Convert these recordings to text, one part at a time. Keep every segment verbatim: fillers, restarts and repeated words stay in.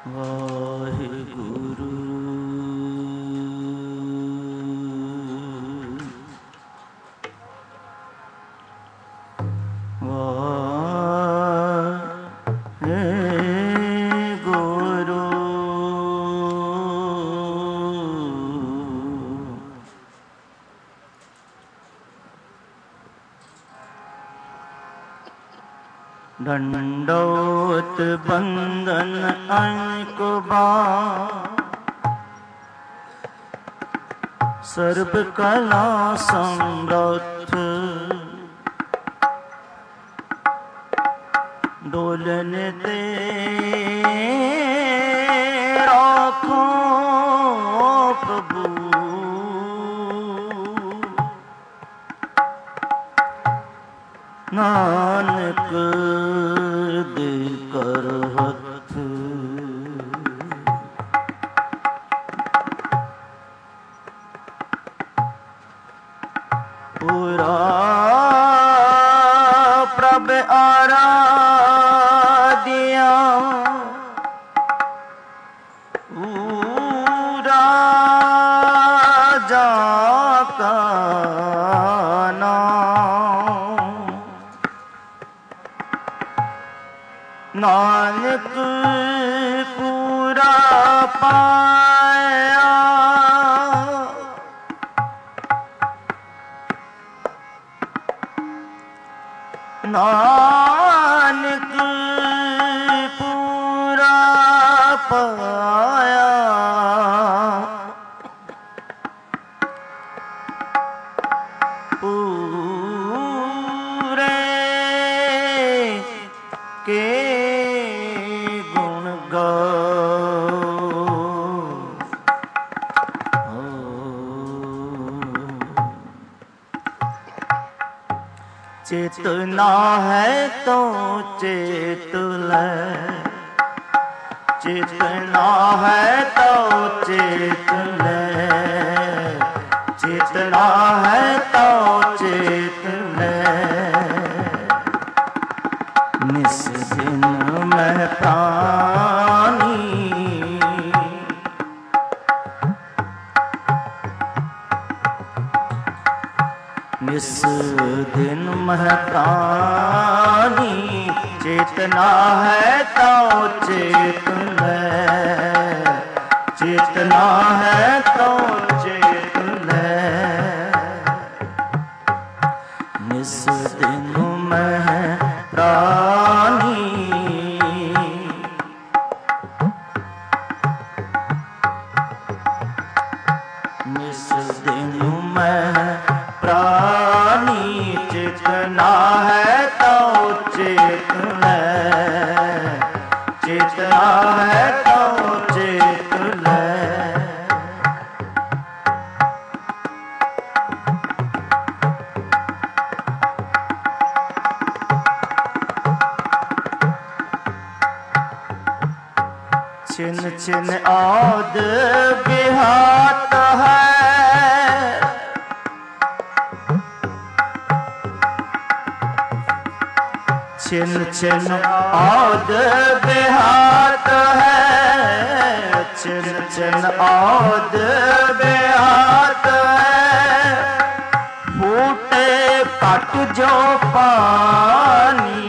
वाहिगुरु वाहिगुरु दंडोत बंदन अंकुबा सर्व कला समर्थ डोलन दे राखो प्रभु नानक दे कर हथ पूरा प्रभ आराध्या पूरा जाका नानक पूरा पाया नानक पूरा पाया पूरे के चेतना है तो चेत ले, चेतना है तो चेत ले, चेतना है तो चेत ले। निस दिन में प्राणी निस दिन मह प्राणी चेतना है तो चेत ले, चेतना है तो चेत ले। निस दिन मह प्राणी निस दिन मह प्राणी चेतना है तो चेत ले, चेतना है तो चेत ले। छिन छिन आद बिहात है, छिन छिन आद बेहात है, छिन छिन आद बेहात है। फूटे कट जो पानी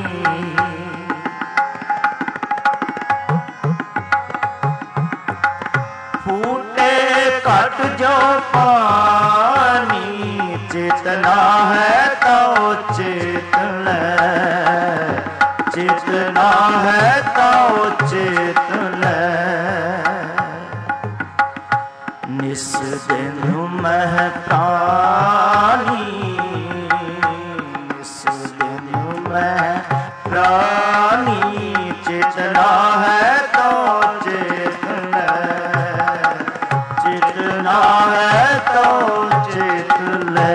फूटे कट जो पानी चेतना है तो चेत ले, चेतना है तो चेत ले। निस दिन मह प्राणी निस दिन मह प्राणी चेतना है तो चेत ले, चेतना है तो चेत ले।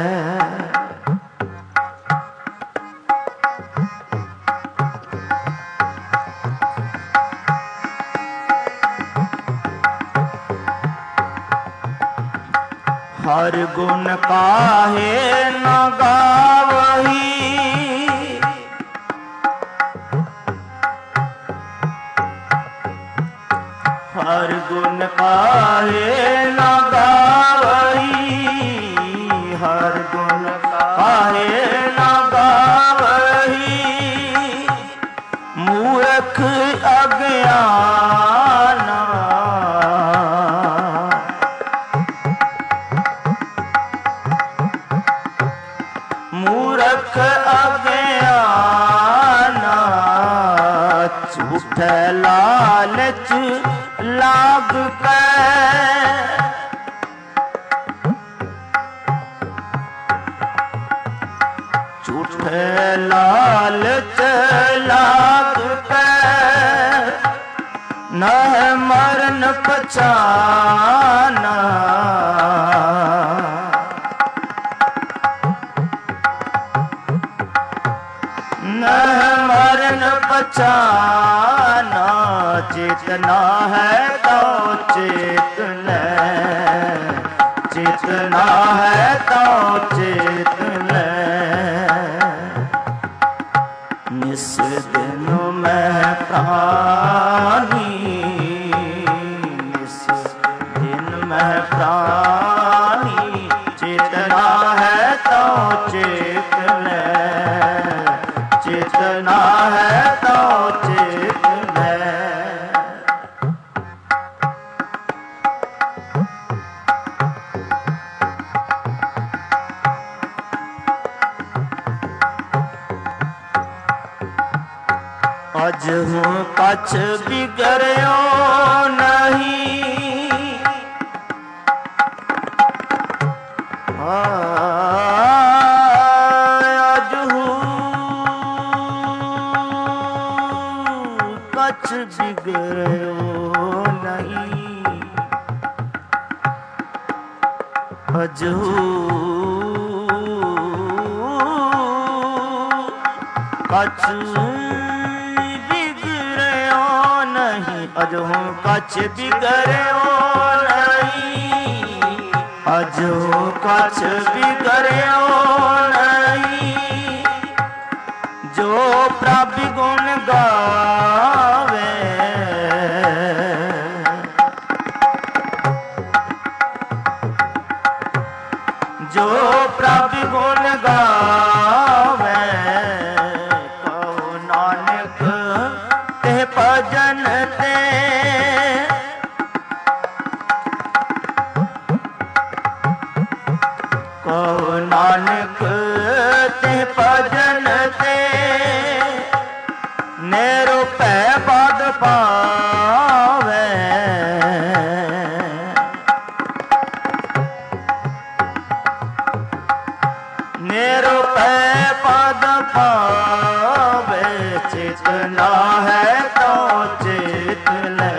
हर गुण काहे न गावही, हर गुण काहे न गावही, हर गुण काहे न गावही, मूर्ख अज्ञाना। मूर्ख अज्ञाना झूठे लालच लाग कै, झूठे लालच लाग कै, नह मरण पछाना। नह मरण पछाना, चेतना है तो चेत ले, चेतना है तो चेत ले। निस दिन में प्राणी, निस दिन में प्राणी, चेतना है तो चेत ले, चेतना है तो चेत ले। अज हूँ कछ बिगड़ो नहीं, आज हूँ कछ बिगड़ो नहीं, आज हूँ कछ अजो कछ बिगड़ो नहीं, अजो कछ बिगड़ो नहीं, जो प्रभु गुण गावे, जो प्रभु गुण गावे, कहो नानक ते भजन ते, कहो नानक ते भजन ते, नेरो पै पद पावे। नेरो पै पद पावे, चेतना है तो चेत ले,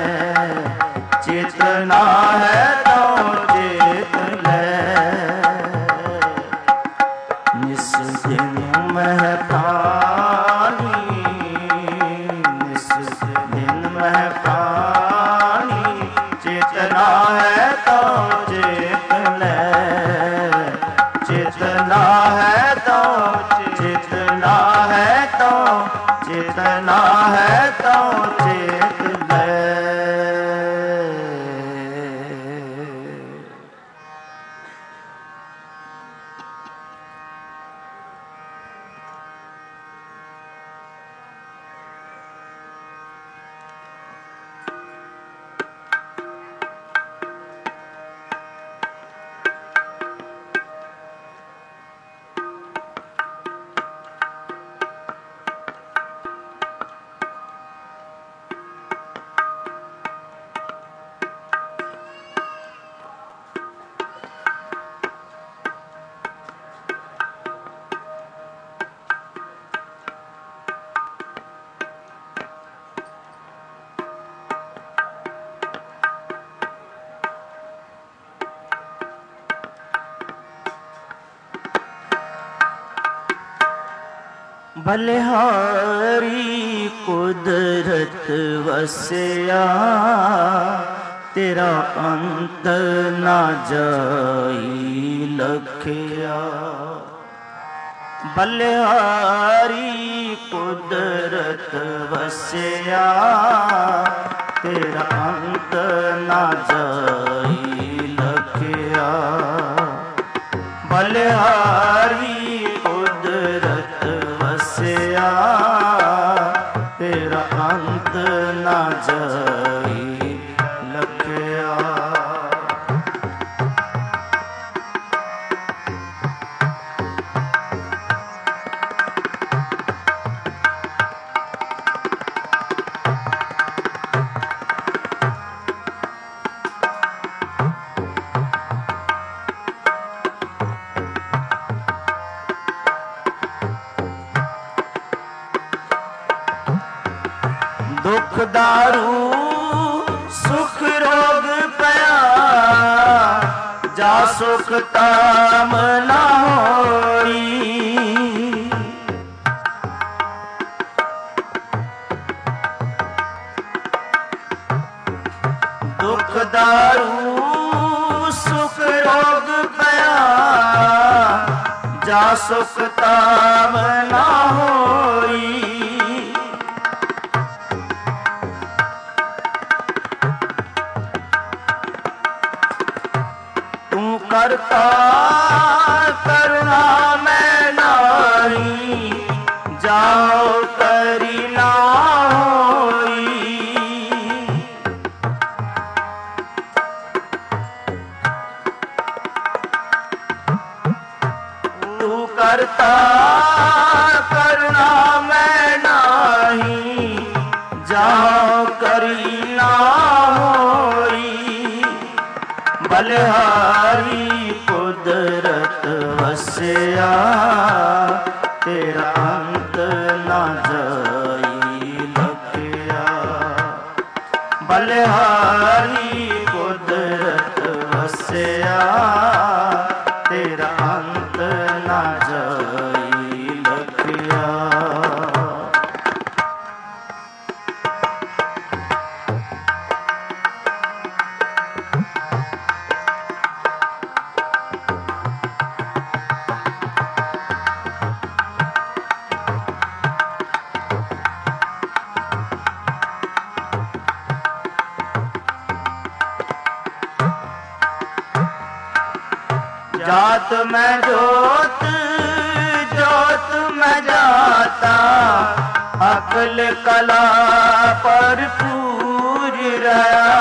चेतना है तो चेत ले। निस दिन में प्राणी, निस दिन में प्राणी, चेतना है तो चेत ले, चेतना है तो चेतना है तो चेतना है तो चेत ले। बलिहारी कुदरत वसिया, तेरा अंत ना जाई लखिया। बलिहारी कुदरत वसिया, तेरा अंत ना जाई लखिया। बलिहारी कुदरत वसिया, तेरा अंत ना जाई लखिया। दुख दारू सुख रोग पया, जा सुख ताम ना होई। दुख दारू सुख रोग पया, जा सुख ताम ना होई। करता करुणा मैं नारी, जाओ करी ना होई। तू करता करुणा मैं नाही, जाओ करी ना होई। बलिहारी कुदरत वसिया, तेरा अंत ना जाई लखिया। बलिहारी कुदरत वसिया, तेरा अंत ना जाई लखिया। जात में जोत जोत में जाता, अकल कला पर पूर रहा।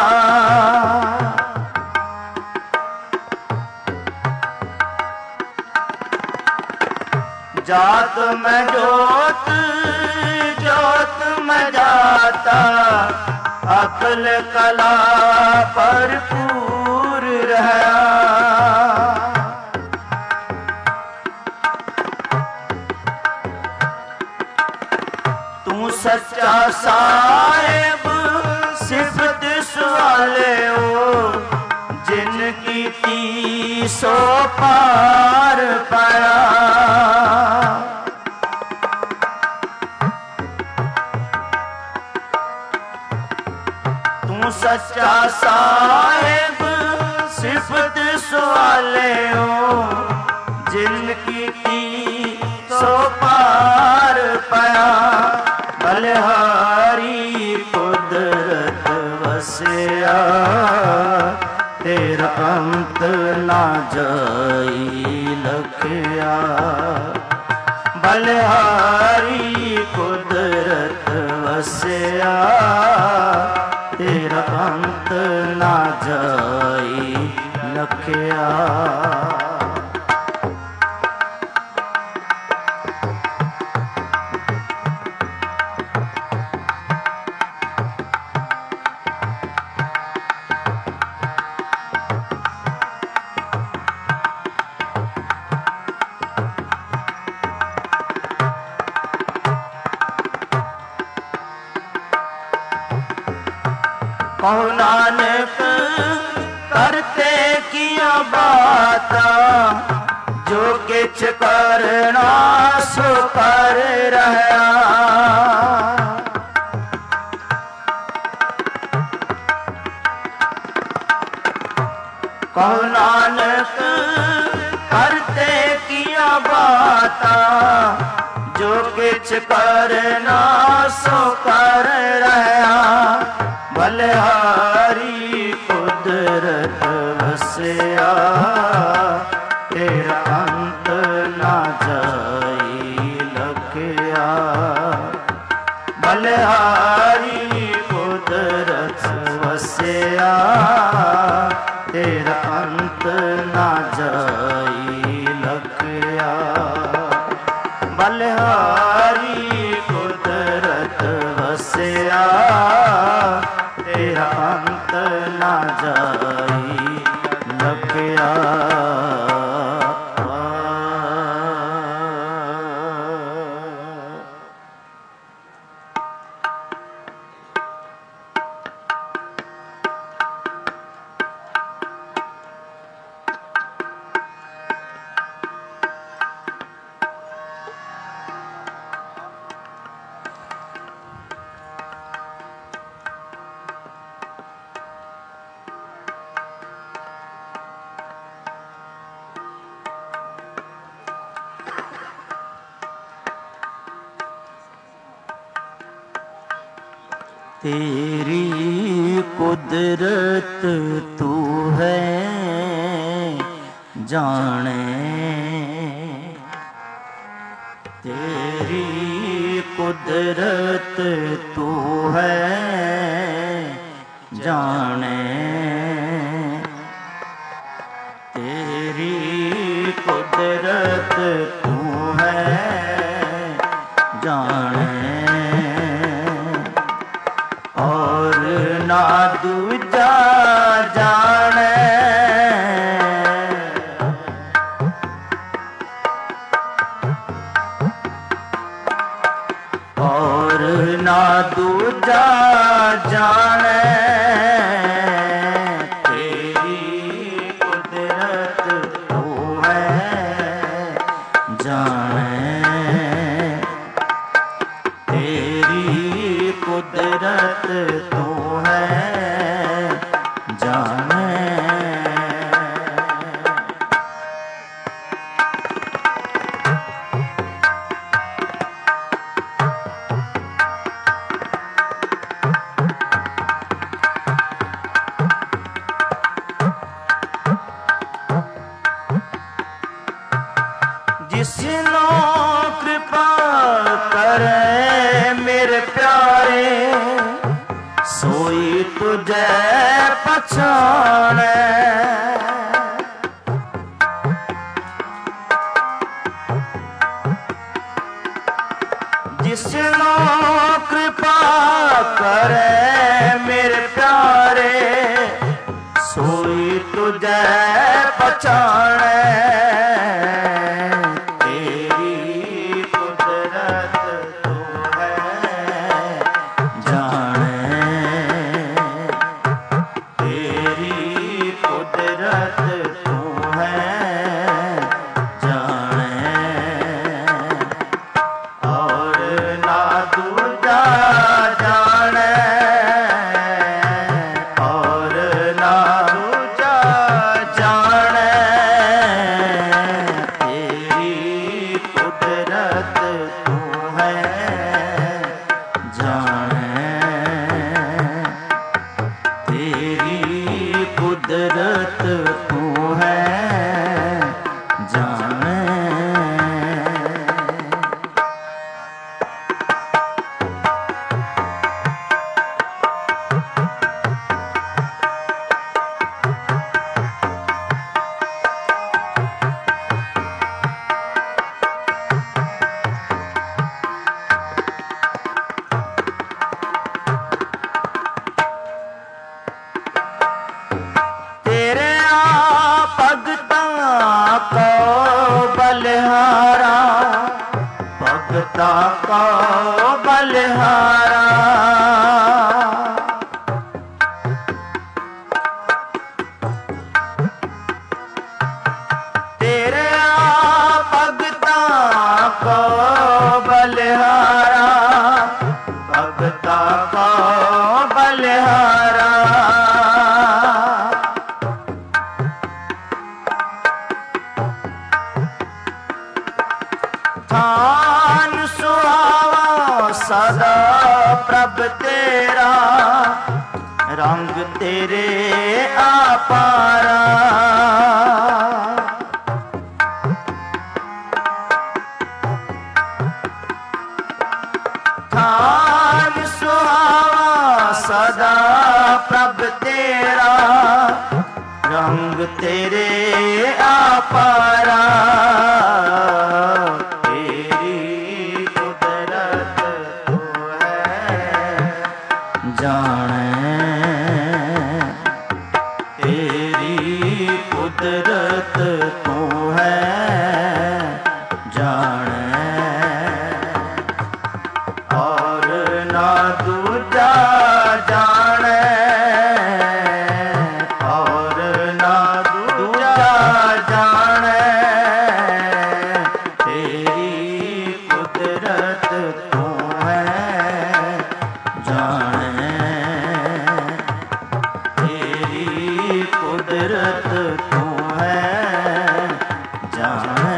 जात में जोत जोत में जाता, अकल कला पर पूर रहा। सच्चा साहेब सिफत सवाले हो, जिनकी ती सो पार पाया। तू सच्चा साहेब सिफत सवाले हो, जिनकी ती सो पार पाया। बलिहारी कुदरत वसिया, तेरा अंत ना जाई लखिया। बलिहारी कुदरत वसिया, तेरा अंत ना जाई लखिया। कहो नानक करते किया बात, जो किछ करना सो कर रहा। कहो नानक करते किया बात, जो किछ करना सो कर रहा। भले बलिहारी कुदरत वसिया तेरा अंत ना जाई लखया। बलिहारी कुदरत वसिया तेरा अंत ना जाई लखया। तेरी कुदरत तू है जाने, तेरी कुदरत तू है जाने, तेरी कुदरत तू है जाने, और ना दूजा जाने, और ना दूजा जाने, तेरी कुदरत तू है जाने, तेरी कुदरत तू है जाने। जिसनो कृपा करे मेरे प्यारे सोई तुझे पछाने, जिसनो कृपा करे मेरे प्यारे सोई तुझे पछाने, तेरी कुदरत तू है जाने, तेरी कुदरत तू है जाने, और ना दूजा जाने, और ना दूजा जाने, तेरी कुदरत तू है जाने, तेरी कुदरत तू है जाने। तेरे आ भगतां को बलिहारा, भगतां को बलिहारा, तेरे आ भगतां को बलिहारा, भगतां को बलिहारा, थान सुहावा सदा प्रभ तेरा, रंग तेरे आपारा, थान सुहावा सदा प्रभ तेरा, रंग तेरे आपारा। तेरी कुदरत तो है जाने, तेरी कुदरत तो है जाने, और ना दूजा जाने, और ना दूजा जाने। तेरी कुदरत तो है जाने, तेरी कुदरत तो है जाने।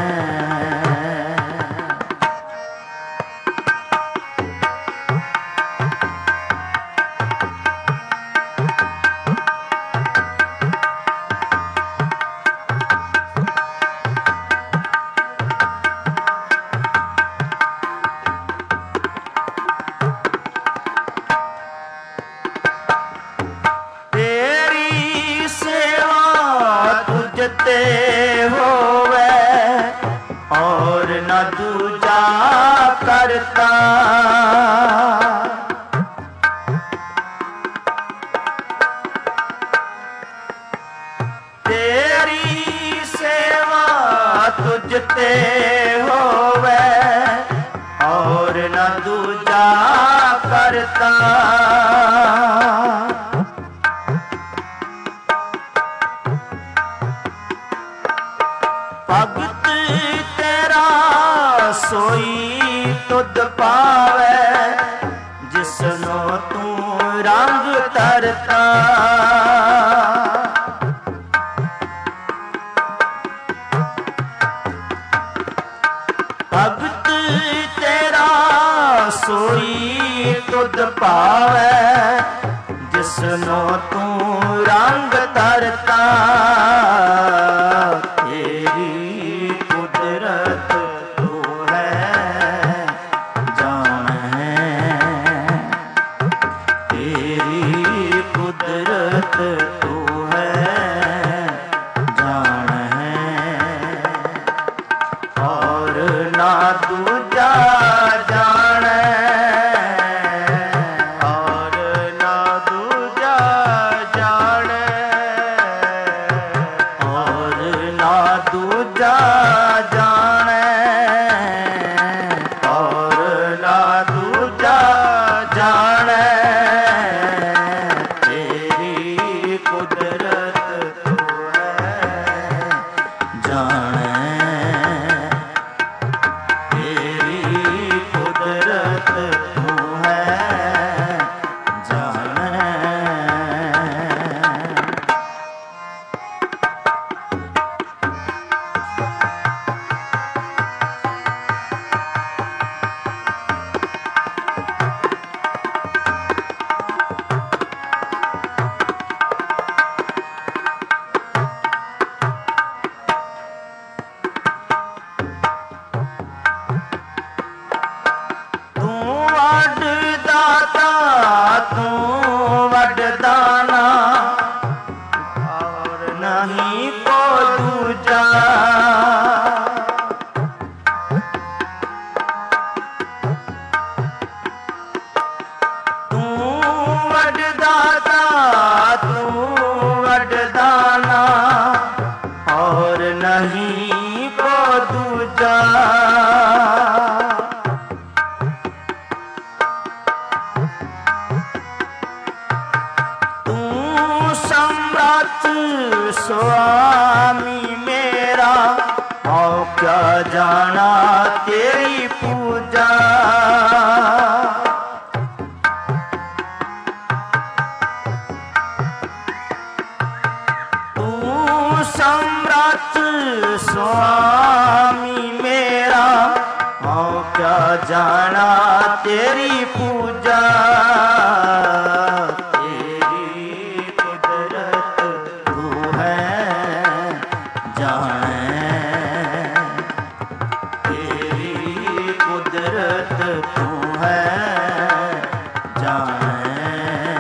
तेरी सेवा तुझते होवे, और न दूजा करता। तेरी सेवा तुझते होवे, और न दूजा करता। भगत तेरा सोई तुध पावे, जिसनो तू रंग तरता। भगत तेरा सोई तुध पावे, जिसनो तू रंग तरता। तेरी कुदरत तो है जाने, तेरी कुदरत तो है जाने, और ना दूजा जाने, और ना दूजा जाने, और ना दूजा जाने, और ना दूजा जाने। तेरी कुदरत तो है जाने, तेरी कुदरत तो है जाने। तू वडदाता, तू वडदाना, और नहीं को दूजा। तू वडदाता, तू वडदाना, और नहीं को दूजा। सम्राट स्वामी मेरा, और क्या जाना तेरी पूजा। तू सम्राट स्वामी मेरा, और क्या जाना तेरी पूजा। कुदरत तू है जाने,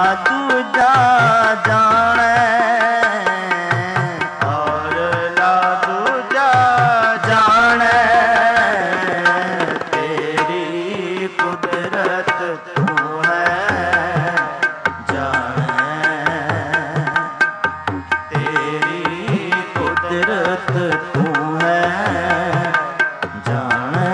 ਦੂਜਾ ਜਾਣੈ, ਔਰ ਨਾ ਦੂਜਾ ਜਾਣੈ। ਤੇਰੀ ਕੁਦਰਤ ਤੂੰ ਹੈ ਜਾਣੈ, ਤੇਰੀ ਕੁਦਰਤ ਤੂੰ ਹੈ ਜਾਣੈ।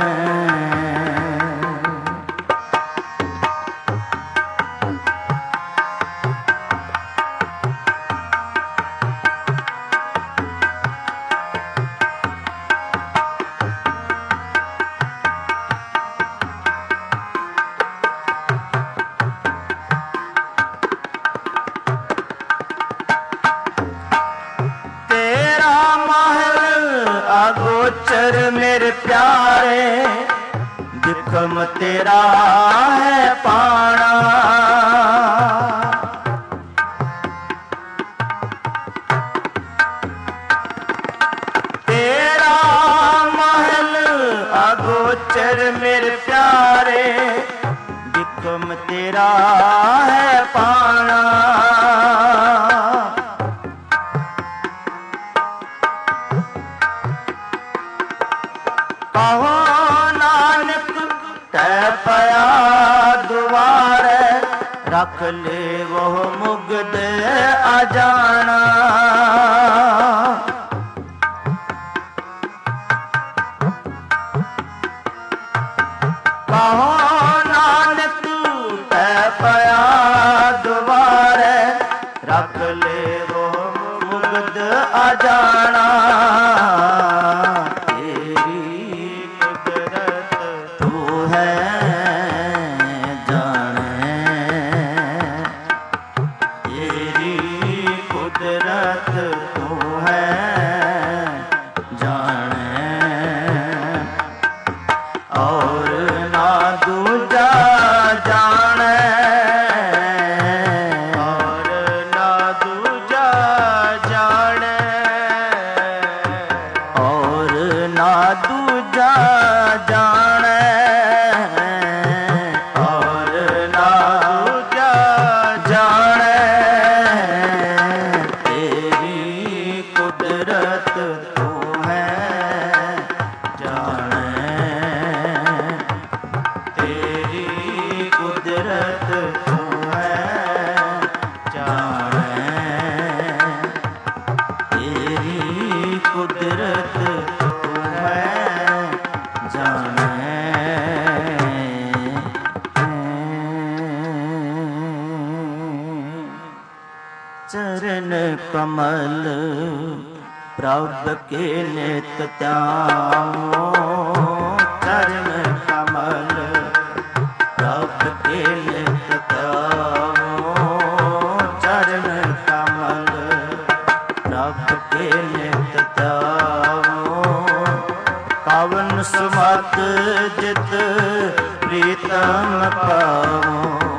ਅਗੋਚਰ ਮੇਰੇ ਪਿਆਰੇ, ਬਿਖਮ ਤੇਰਾ ਹੈ ਪਾਣਾ। ਤੇਰਾ ਮਹਿਲ ਅਗੋਚਰ ਮੇਰੇ ਪਿਆਰੇ, ਬਿਖਮ ਤੇਰਾ ਹੈ ਪਾਣਾ। ਕਹੋ ਨਾਨਕ ਤੈ ਪਿਆ ਦੁਆਰੇ, ਰੱਖ ਲੈ ਉਹ ਮੁਗਦ ਅਜਾਣਾ। ਕਹੋ ਨਾਨਕ ਤੈ ਪਿਆ ਦੁਆਰੇ, ਰੱਖ ਲੈ ਉਹ ਮੁਗਦ ਅਜਾਣਾ। ਦੂਜਾ ਜਾਣੈ, ਔਰ ਨਾ ਦੂਜਾ ਜਾਣੈ। ਤੇਰੀ ਕੁਦਰਤ ਤੂੰ ਹੈ ਜਾਣੈ, ਤੇਰੀ ਕੁਦਰਤ ਤੂੰ ਹੈ ਜਾਣੈ, ਤੇਰੀ ਕੁਦਰਤ चरण कमल प्रभ के नित त्याओ। चरण कमल प्रभ के नित त्याओ। चरण कमल प्रभ के नित त्याओ। कवन सुमत जित प्रीतम पाओ।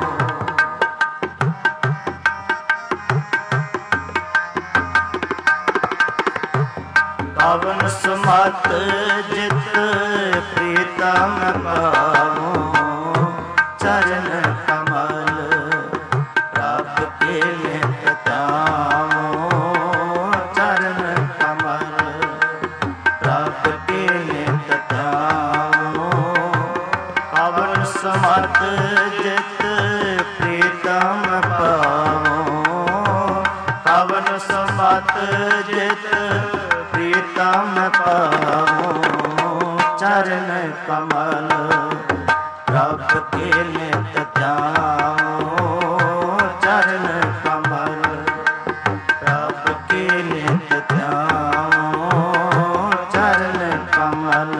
कवन सुमत जित प्रीतम पाओ। चरण कमल प्रभ के नित त्याओ। चरण कमल प्रभ के नित त्याओ। कवन सुमत जित प्रीतम पाओ। कवन सुमत जित प्रीतम पाओ। चरण कमल प्रभ के नित त्याओ। चरण कमल प्रभ के नित त्याओ। चरण कमल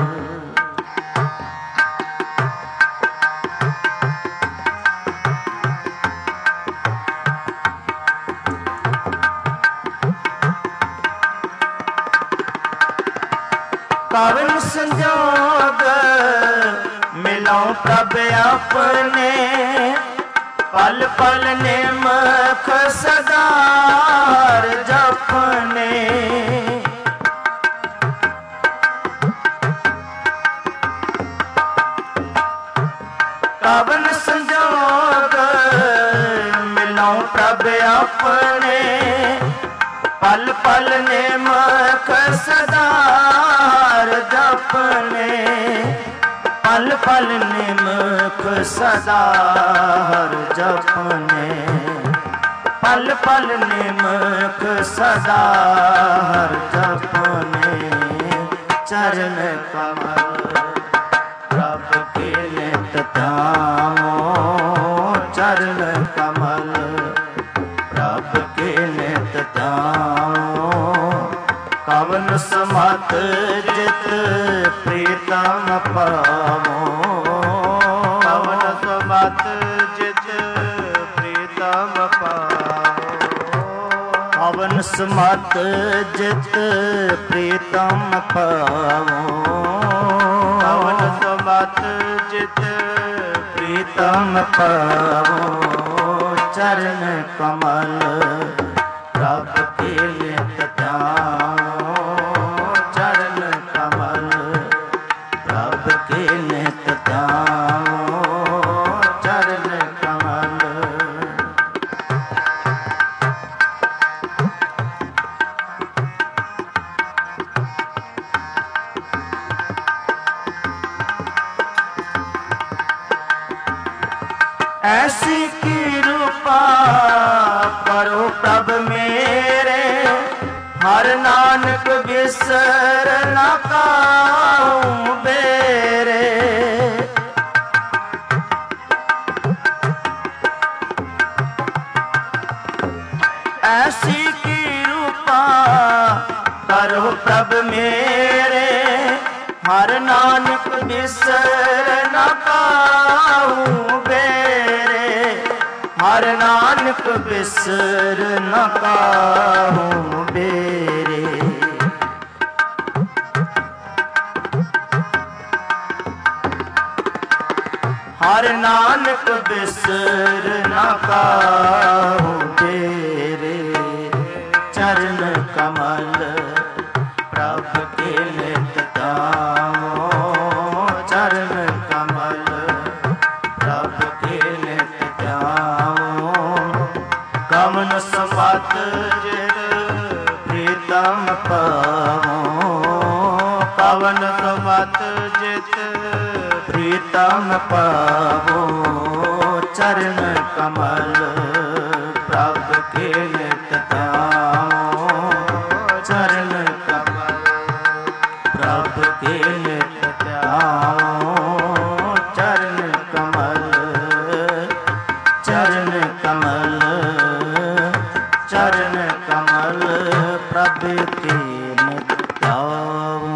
कवन संजोग मिलो प्रभ अपने। पल पल निमख सदार जपने। कवन संजोग मिलो ਤਉ ਪ੍ਰਭ ਆਪਣੇ ਪਲ ਪਲ ਨਿਮਖ ਸਦਾਰ ਜਪਨੇ ਪਲ ਪਲ ਨਿਮਖ ਸਦਾਰ ਜਪਨੇ ਪਲ ਪਲ ਨਿਮਖ ਸਦਾਰ ਜਪਨੇ ਚਰਨ ਕਮਲ ਪ੍ਰਭ ਕੇ ਨਿਤ ਧਿਆਵੋ ਚਰਨ ਕਮਲ ਪ੍ਰਭ ਕੇ ਨਿਤ ਧਿਆਵੋ ਕਵਨ ਸਮਤ ਜਿਤ ਪ੍ਰੀਤਮ ਪਾਵੋ ਕਵਨ ਸਮਤ ਜਿਤ ਪ੍ਰੀਤਮ ਪਾਵੋ ਕਵਨ ਸਮਤ ਜਿਤ ਪ੍ਰੀਤਮ ਪਾਵੋ ਕਵਨ ਸਮਤ ਜਿਤ ਪ੍ਰੀਤਮ ਪਾਵੋ ਚਰਨ ਕਮਲ ਪ੍ਰਭ ਕੇ ਨਿਤ ਧਿਆਵੋ ਚਰਨ ਕਮਲ ਪ੍ਰਭ ਕੇ ਨਿਤ ਧਿਆਵੋ ਚਰਨ ਕਮਲ ऐसी कृपा करो प्रभ मेरे हर नानक बिसर न काहू बेरे ऐसी कृपा करो प्रभ मेरे हर नानक बिसर न काहू बेरे हर नानक बिसर न काहू बेरे हर नानक बिसर न काहू बेरे चरण कमल प्रभ के नित धामो चरण कमल प्रभ के नित धामो कमन समत जित प्रीतम पावो कवन समत जित प्रीतम पावो चरण कमल प्रभ के नित धामो चरण कमल प्रभ के नित धामो चरण कमल चरण कमल चरण कमल प्रभ के नित धामो।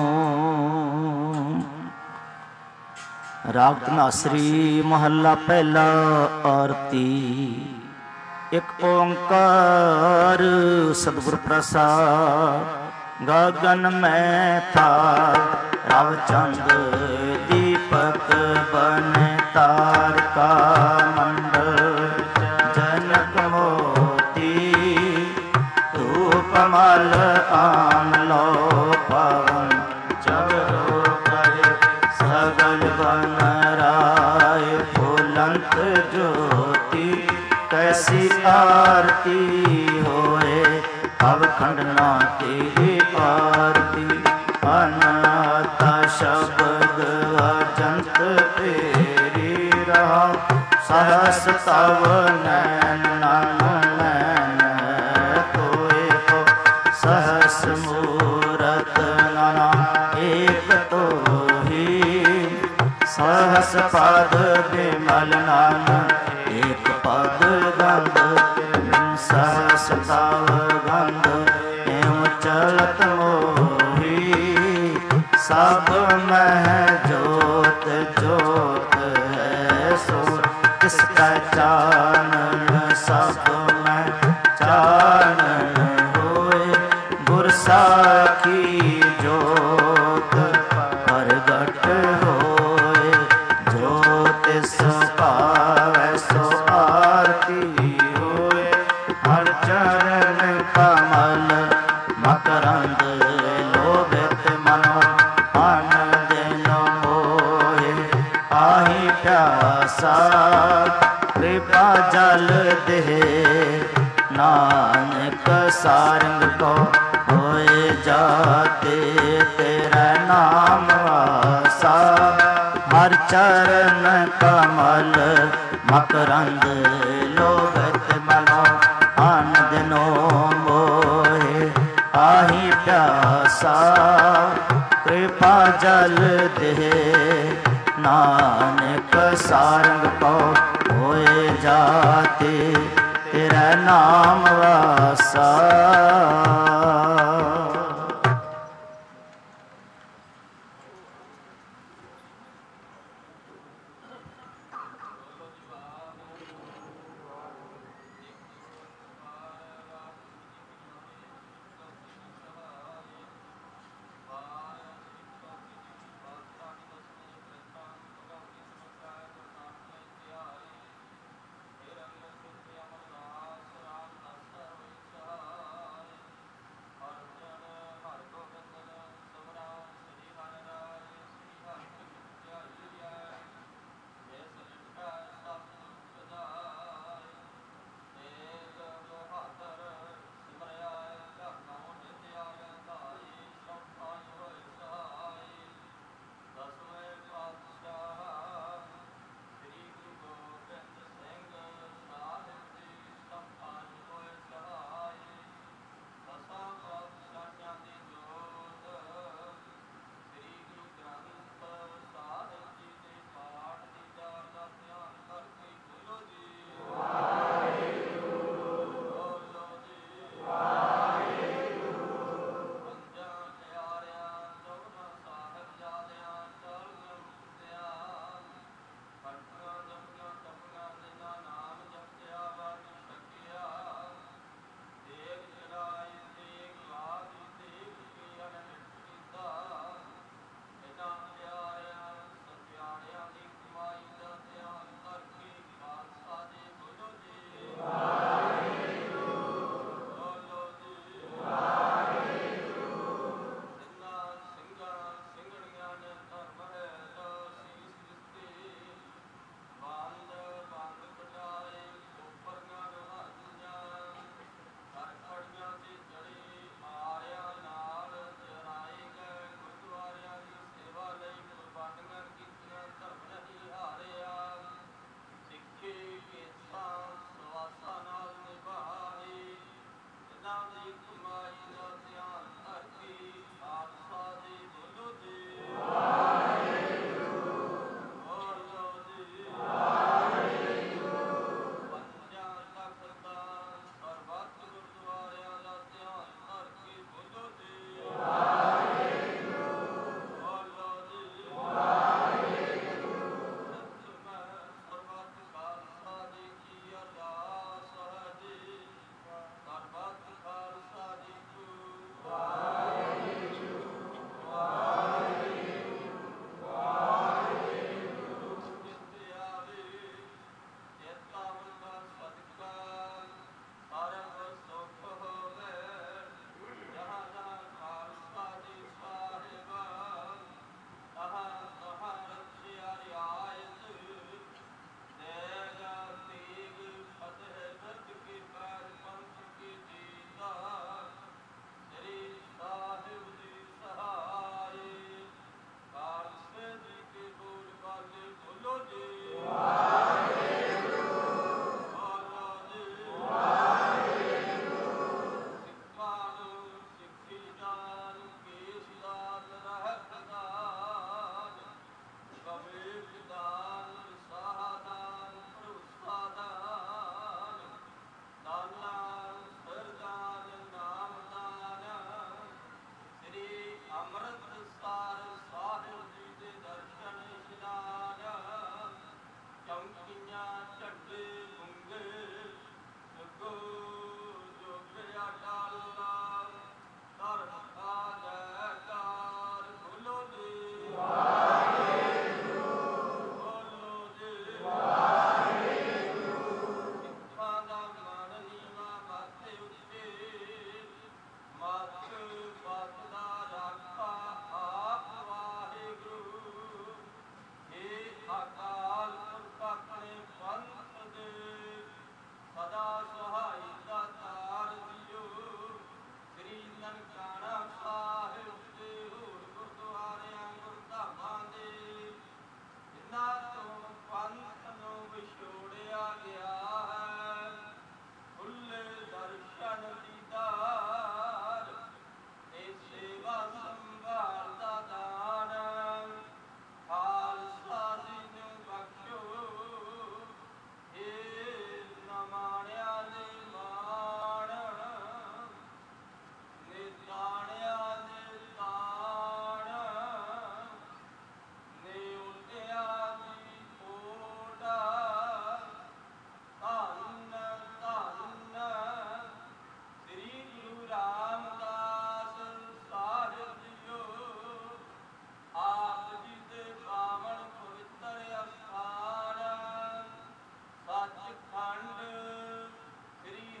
राग धनासरी महला पहला आरती। एक ओंकार सतगुर प्रसाद। गगन में था रवचंद दीपक बन तारका मंडल जनक मोती धूप मल आमलो पवन चवरो कर सगल बन राय फूलंत ज्योति कैसी आरती होए अब खंडना तेरी आरती अनाथा शब्द अजंत तेरी रहा सहस तव नैन नैन तोए को सहस मूरत नाना एक तो ही सहस पद विमल नाना एक पद गंध सहस तव गंध एवं चलत मोही सब मह जोत जोत है सो किसका चानन सब में चानन होए गुर साखी जोत प्रगट होए जोत सो पावै सो आरती होए हर चरण कमल मकरंद लोभित मनो आनंद नो मोहे आही प्यासा कृपा जल ਦੇਹ, ਨਾਨਕ ਸਾਰੰਗ ਕੋ ਹੋਏ ਜਾਤੇ, ਤੇਰਾ ਨਾਮ ਵਾਸਾ। ਹਰ ਚਰਨ ਕਮਲ ਮਕਰੰਦ ਲੋਭਤ ਮਨੋ, ਅਨ ਦਿਨੋ ਮੋਹਿ ਆਹੀ ਪਿਆਸਾ। ਕਿਰਪਾ ਜਲ ਦੇ, ਨਾਨਕ ਸਾਰੰਗ ਕੋ ਹੋਏ ਜਾਤੇ, ਤੇਰਾ ਨਾਮ ਵਾਸਾ।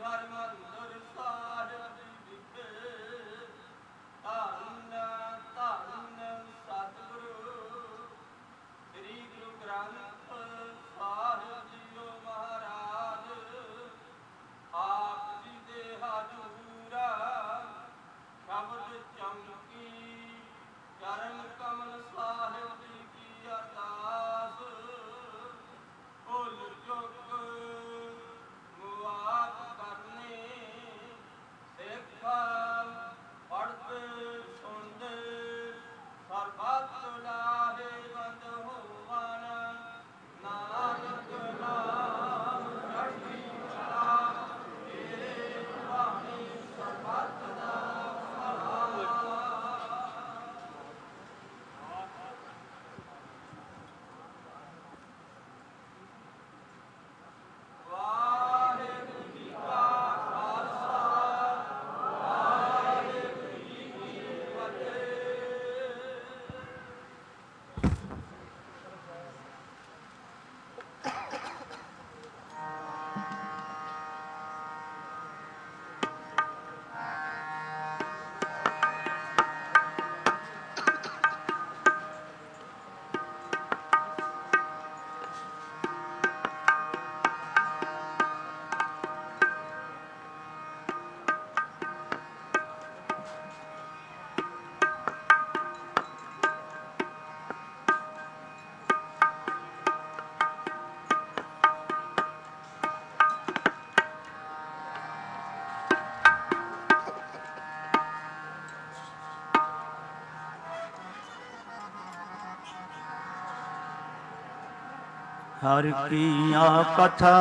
हर कीया कथा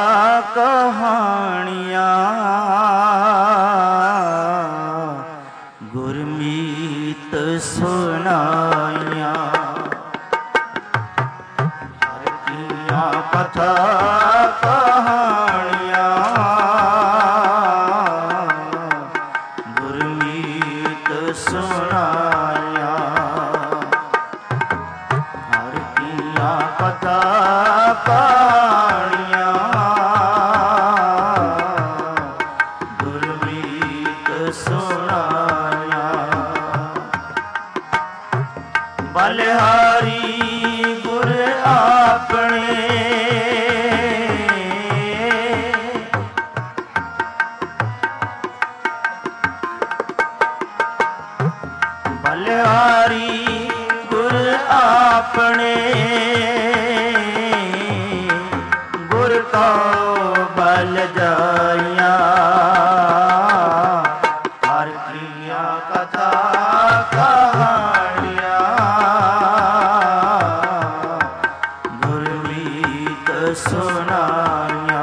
कहानियाँ गुरमीत सुनाइया। हर कीया कथा कहानियाँ गुरमीत सुनाइया। हर कीया कथा कहानियाँ गुरमीत सुनाया। बलिहारी गुर आपने बलिहारी गुर आपने गुर को बल जाया। हर कीया कथा कहानियाँ गुरमीत सुनाया।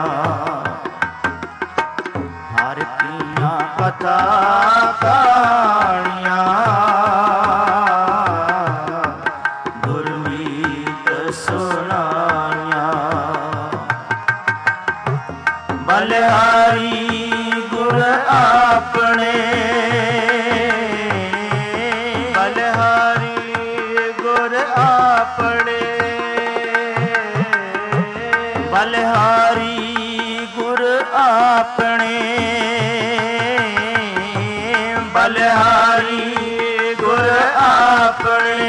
हर कीया कथा कहानियाँ गुरमीत सुनाया। बलिहारी गुर आपने बलिहारी गुर आपने बलिहारी गुर आपने बलिहारी गुर आपने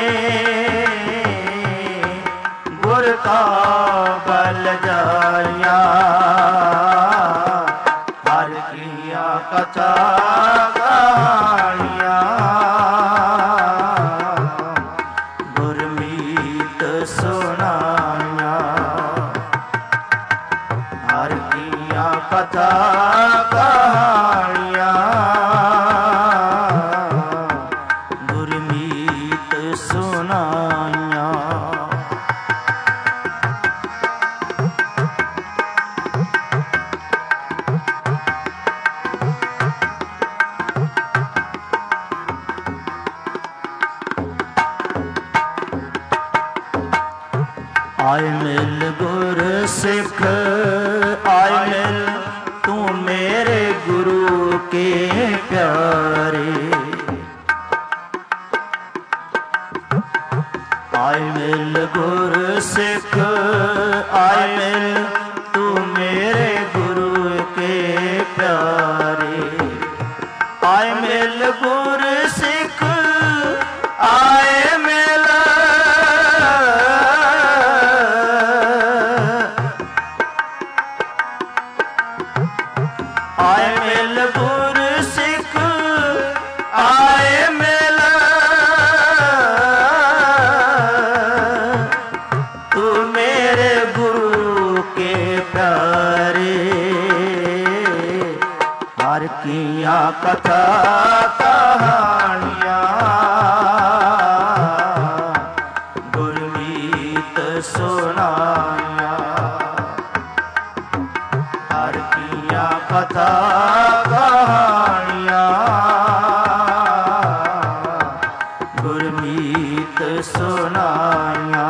गुर का बल जाया। हर कीया कथा कहानियाँ गुरमीत सुनाया। हर कीया कथा कहानियाँ गुरमीत सुनाया। आए मिल गुर सिख आए मिल तू मेरे गुरु ਆਏ ਮਿਲ ਗੁਰ ਸਿੱਖ ਆਏ ਮਿਲ ਤੂੰ ਮੇਰੇ ਗੁਰੂ ਕੇ ਪਿਆਰੇ ਹਰ ਕੀਆਂ ਕਥਾ ਕਹਾਣੀਆਂ ਗੁਰਮੀਤ ਸੁਣਾਈਆਂ ਹਰ ਕੀਆਂ ਕਥਾ ਕਹਾਣੀਆਂ ਗੁਰਮੀਤ ਸੁਣਾਈਆਂ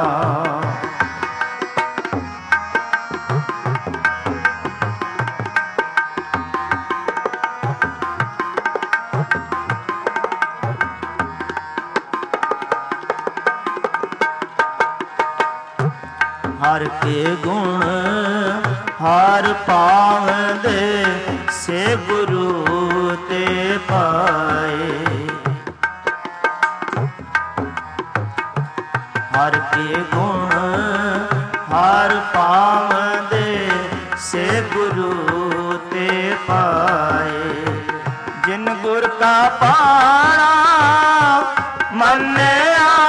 ਹਰ ਕੇ ਗੁਣ ਹਰ ਪਾਵੰਦੇ ਸੇ ਗੁਰੂ ਤੇ ਪਾਏ ਹਰ ਕੇ ਗੁਣ ਹਰ ਪਾਵੰਦੇ ਸੇ ਗੁਰੂ ਤੇ ਪਾਏ ਜਿਨ ਗੁਰ ਕਾ ਪਾਣਾ ਮੰਨਿਆ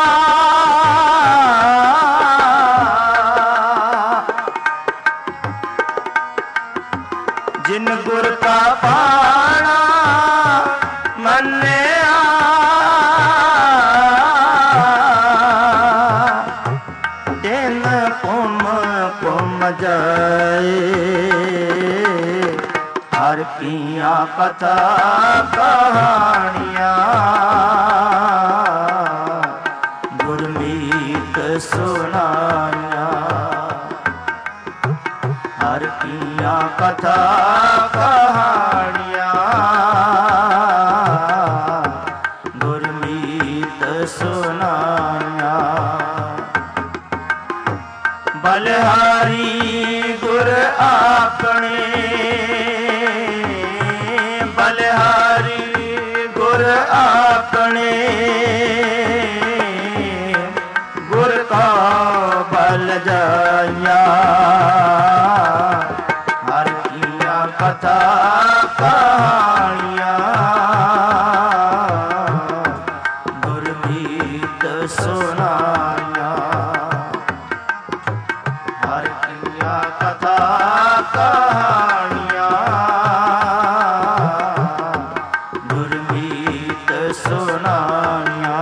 ਜਿਨ ਗੁਰ ਕਾ ਪਾਣਾ ਮੰਨਿਆ ਤਿਨ ਪੁਮ ਪੁਮ ਜਾਏ ਹਰ ਕੀਆਂ ਕਥਾ ਕਹਾਣੀਆਂ ਗੁਰਮੀਤ ਸੁਣਾਈਆਂ ਹਰ ਕੀਆਂ ਕਥਾ ਕਹਾਣੀਆਂ ਗੁਰਮੀਤ ਸੁਣਾਈਆਂ ਬਲਿਹਾਰੀ ਗੁਰ ਆਪਣੇ ਬਲਿਹਾਰੀ ਗੁਰ ਆਪਣੇ ਗੁਰ ਕਾ ਬਲ ਜਾਇਆ ਹਰ ਕੀਆਂ ਕਥਾ ਕਹਾਣੀਆਂ ਗੁਰਮੀਤ ਸੁਣਾਈਆਂ ਹਰ ਕੀਆਂ ਕਥਾ ਕਹਾਣੀਆਂ ਗੁਰਮੀਤ ਸੁਣਾਈਆਂ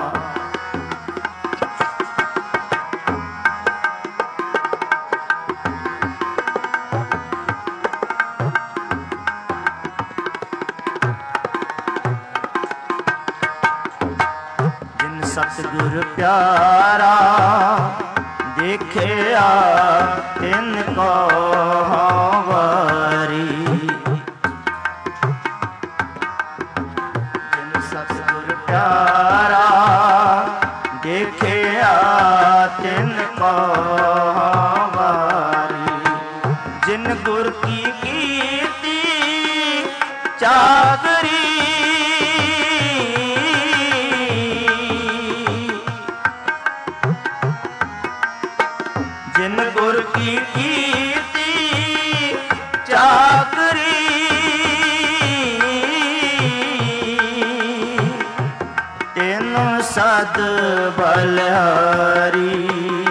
ਸਤਿਗੁਰ ਪਿਆਰਾ ਦੇਖਿਆ ਤਿਨ ਕੋ ਵਾਰੀ ਜਿਨ ਸਤਿਗੁਰ ਪਿਆਰਾ ਦੇਖਿਆ ਤਿਨ ਕੋ ਵਾਰੀ ਜਿਨ ਗੁਰ ਕੀ ਕੀਤੀ ਚਾਦਰੀ ਜਿਨ ਗੁਰ ਕੀ ਕੀਤੀ ਚਾਕਰੀ ਤੈਨੂੰ ਸਦ ਬਲਿਹਾਰੀ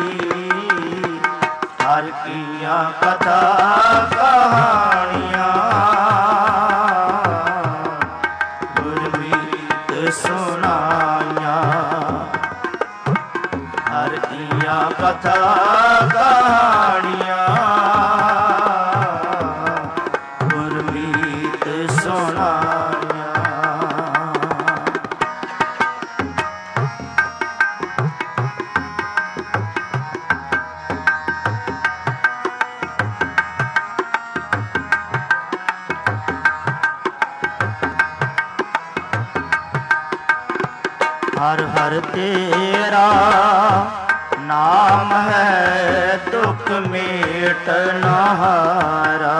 ਹਰ ਕੀਆਂ ਕਥਾ ਕਹਾਣੀਆਂ ਗੁਰਮੀਤ ਸੁਣਾਈਆਂ ਹਰ ਕੀਆਂ ਕਥਾ ਕਹਾਣੀਆਂ ਗੁਰਮੀਤ ਸੁਣਾਈਆਂ हर हर तेरा नाम है दुख मेटना हारा।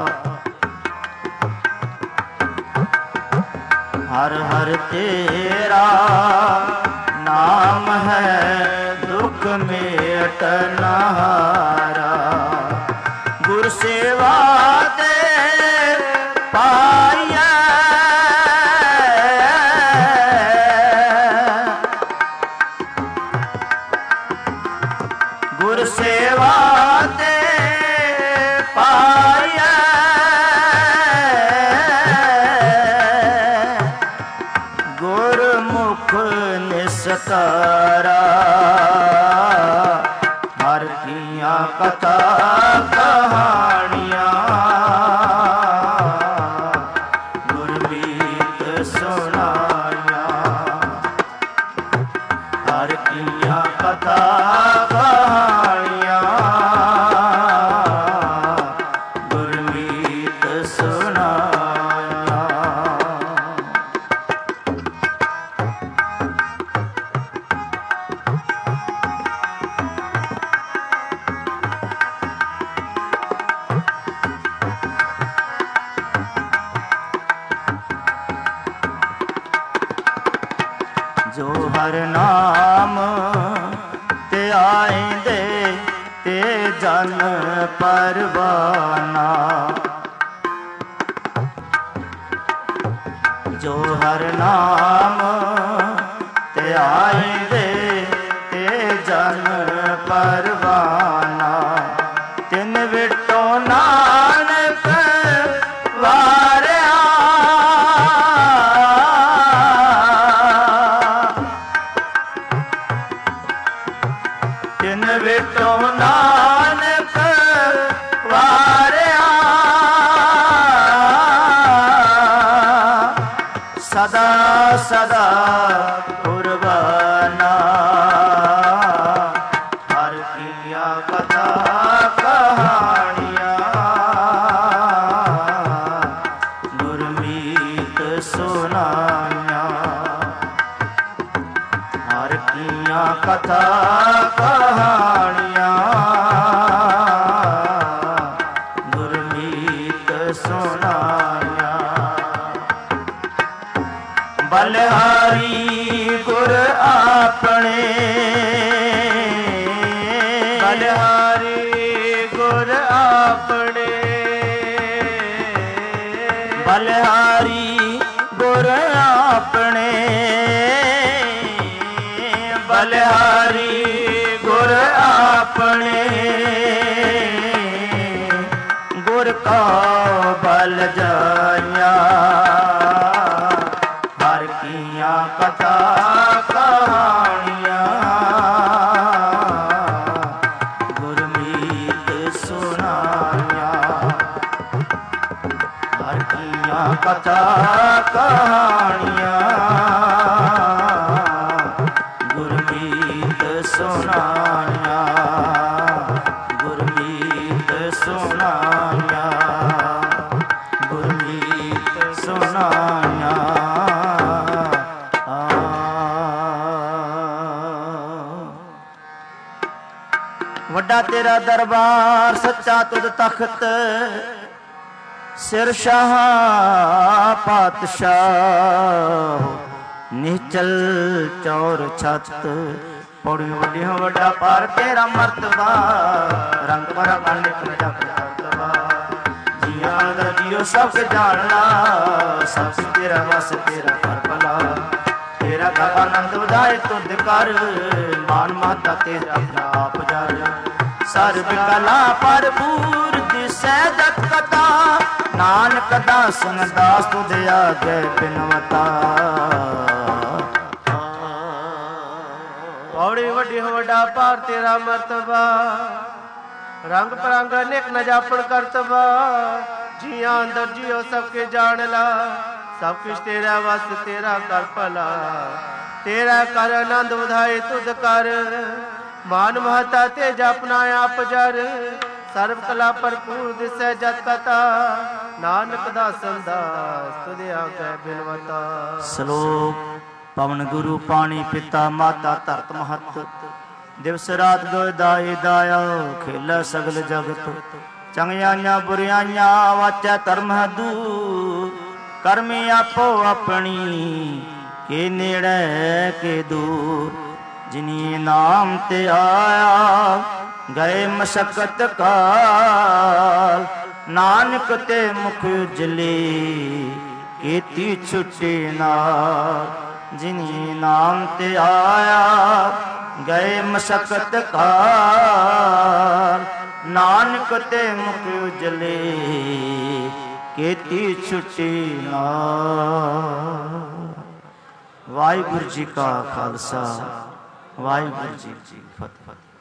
हर हर तेरा नाम है दुख मेटना हारा। गुर सेवा दे सतारा हर कीया कथा कहानियां गुरमीत सुनाया हर कीया कथा कहानियां गुरमीत सुनाया। जो हर नाम ते आएंदे ते जन परवाना जो हर नाम ते आएंदे ते जन परवाना तिन विटो नानक वारिया तिन विटो नानक वारिया सदा सदा कुर्बाना हर कीया कथा कहानियां गुरमीत सुनाया हर कीया कथा कहानियां गुरमीत सुनाया। बलिहारी गुर अपने बलिहारी गुर अपने बलिहारी गुर अपने बलिहारी गुर अपने गुर का बल जाया हर कीया कथा कहानियां गुरमीत सुनाया हर कीया कथा कहानियां गुरमीत सुनाया गुरमीत सुनाया गुरमीत सुनाया। वड्डा तेरा दरबार सच्चा तुद तख्त सिर शाह पातशाह निचल चौर छत पौड़ी वड्डी हो वड्डा पार तेरा मर्तबा रंग भरा निक जप करतबा जिया दा जियो सब जानना सब तेरा वस तेरा कर भला तेरा कर आनंद उदाय तुद कर मान माता तेरा अपना आप जर सर्व कला भरपूर दिसै जत कथा नानक दासन दास तुझ आगे बिनवता। पौड़ी वड्डी हो वड्डा पार तेरा मर्तबा रंग परंग अनेक न जापन करतबा जिया अंदर जियो सबके जान ला सब कुछ तेरा वस तेरा कर भला तेरा कर आनंद उधाई तुद कर मान महता ते जपना आप जर सर्व कला भरपूर दिसै जत कथा नानक दासन दास तुझ आगे बिनवता। श्लोक पवन गुरु पानी पिता माता धरत महत दिवस रात गोय दाई दाया खेला सगल जगत चंगियां बुरियां वाचा धर्म दूर कर्मी आपो अपनी के नेड़े के दूर जिनी नाम ते आया गए मशक्कत काल नानक ते मुख उजले केती छुट्टी नाल जिनी नाम ते आया गए मशक्कत काल नानक ते मुख उजले केती छुट्टी नाल। वाहिगुरु जी का खालसा वाहिगुरु जी की फतेह।